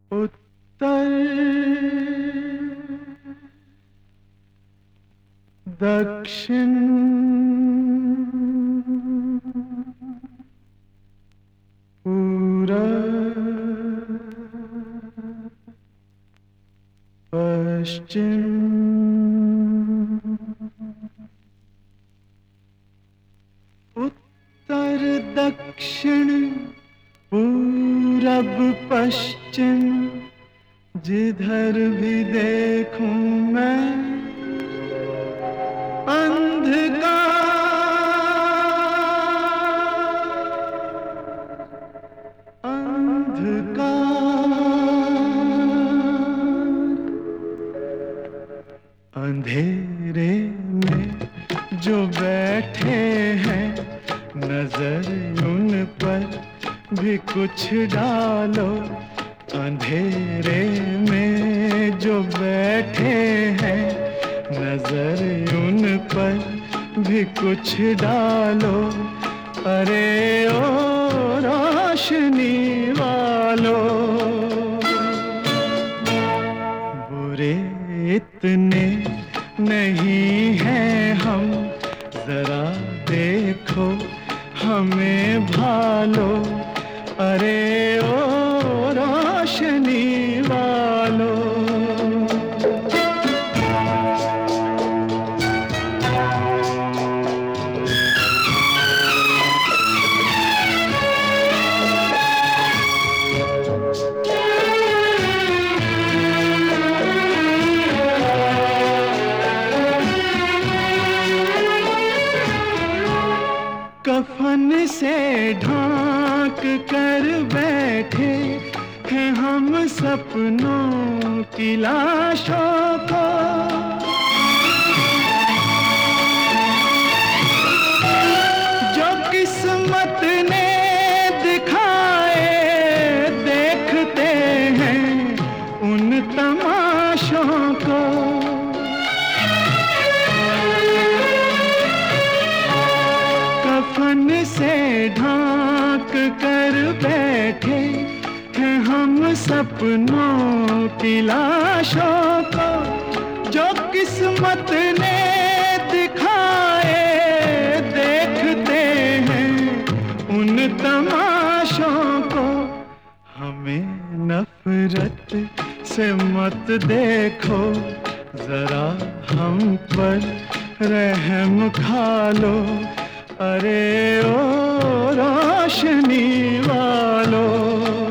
उत्तर दक्षिण पूरब पश्चिम उत्तर दक्षिण पूरब पश्चिम जिधर भी देखूं मैं अंधकार अंधकार। अंधेरे में जो बैठे हैं नजर उन पर भी कुछ डालो। अंधेरे में जो बैठे हैं नजर उन पर भी कुछ डालो। अरे ओ रोशनी वालों, बुरे इतने नहीं हैं हम, जरा देखो हमें भालो। अरे ओ रोशनी वालों, कफन से ढांक कर बैठे हैं हम सपनों की लाशों को। जो किस्मत ने दिखाए देखते हैं उन तमाशों को। कफन से ढांक कर बैठे हैं हम सपनों की लाशों को। जो किस्मत ने दिखाए देखते हैं उन तमाशों को। हमें नफरत से मत देखो, जरा हम पर रहम खा लो। अरे ओ रोशनी वालों,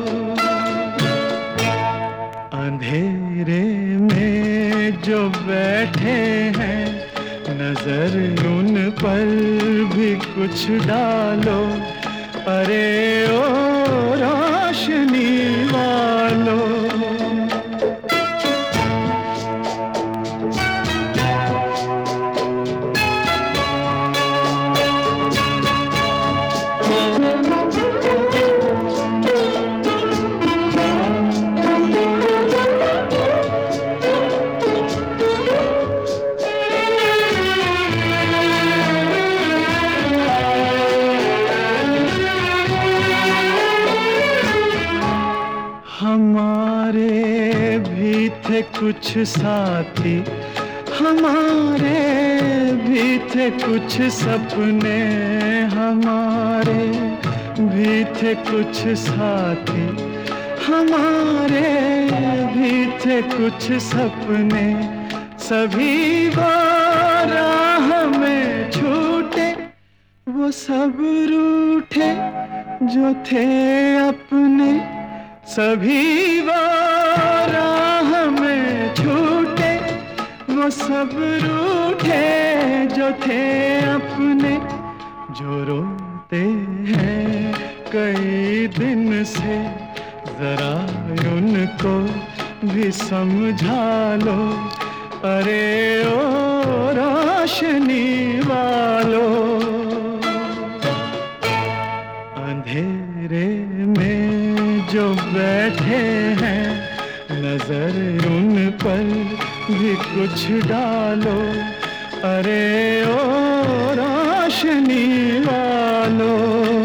अंधेरे में जो बैठे हैं नजर उन पर भी कुछ डालो। अरे ओ रोशनी वालों, हमारे भी थे कुछ साथी, हमारे भी थे कुछ सपने, हमारे भी थे कुछ साथी, हमारे भी थे कुछ सपने। सभी वो राह में छूटे, वो सब रूठे जो थे अपने। सभी वो राह में छूटे, वो सब रूठे जो थे अपने। जो रोते हैं कई दिन से जरा उनको भी समझा लो। अरे ओ रोशनी वालों, अंधेरे में जो बैठे हैं नजर उन पर भी कुछ डालो। अरे ओ रोशनी वालों,